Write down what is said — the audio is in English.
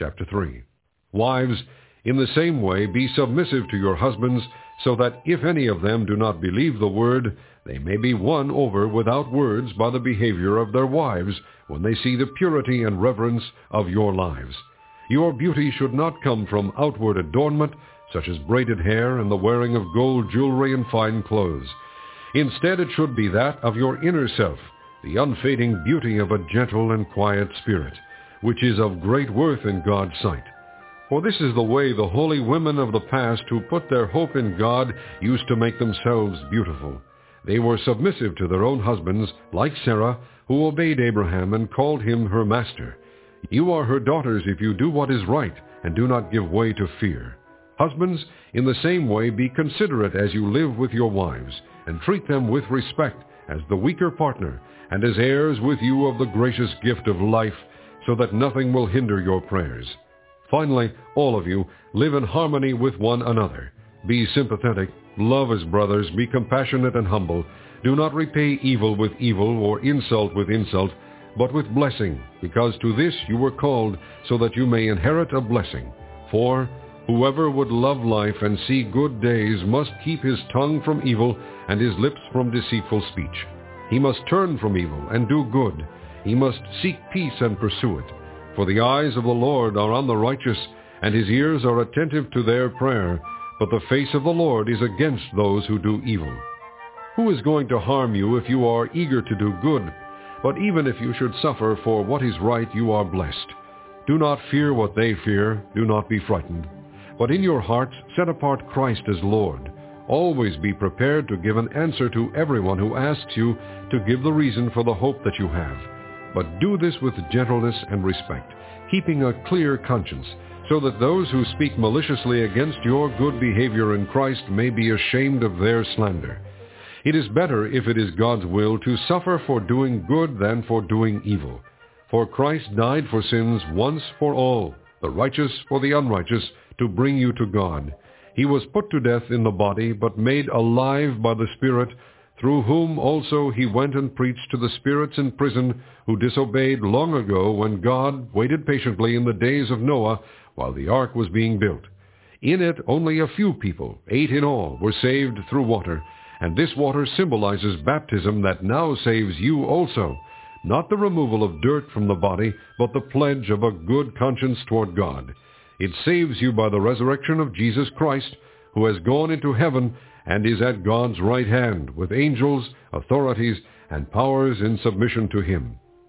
chapter 3. Wives, in the same way be submissive to your husbands, so that if any of them do not believe the word, they may be won over without words by the behavior of their wives, when they see the purity and reverence of your lives. Your beauty should not come from outward adornment, such as braided hair and the wearing of gold jewelry and fine clothes. Instead, it should be that of your inner self, the unfading beauty of a gentle and quiet spirit, which is of great worth in God's sight. For this is the way the holy women of the past who put their hope in God used to make themselves beautiful. They were submissive to their own husbands, like Sarah, who obeyed Abraham and called him her master. You are her daughters if you do what is right and do not give way to fear. Husbands, in the same way be considerate as you live with your wives, and treat them with respect as the weaker partner, and as heirs with you of the gracious gift of life, so that nothing will hinder your prayers. Finally, all of you, live in harmony with one another. Be sympathetic, love as brothers, be compassionate and humble. Do not repay evil with evil or insult with insult, but with blessing, because to this you were called, so that you may inherit a blessing. For whoever would love life and see good days must keep his tongue from evil and his lips from deceitful speech. He must turn from evil and do good. He must seek peace and pursue it. For the eyes of the Lord are on the righteous, and his ears are attentive to their prayer, but the face of the Lord is against those who do evil. Who is going to harm you if you are eager to do good? But even if you should suffer for what is right, you are blessed. Do not fear what they fear, do not be frightened. But in your hearts set apart Christ as Lord. Always be prepared to give an answer to everyone who asks you to give the reason for the hope that you have. But do this with gentleness and respect, keeping a clear conscience, so that those who speak maliciously against your good behavior in Christ may be ashamed of their slander. It is better, if it is God's will, to suffer for doing good than for doing evil. For Christ died for sins once for all, the righteous for the unrighteous, to bring you to God. He was put to death in the body, but made alive by the Spirit, through whom also he went and preached to the spirits in prison who disobeyed long ago, when God waited patiently in the days of Noah while the ark was being built. In it only a few people, 8 in all, were saved through water, and this water symbolizes baptism that now saves you also, not the removal of dirt from the body, but the pledge of a good conscience toward God. It saves you by the resurrection of Jesus Christ, who has gone into heaven and is at God's right hand, with angels, authorities, and powers in submission to him.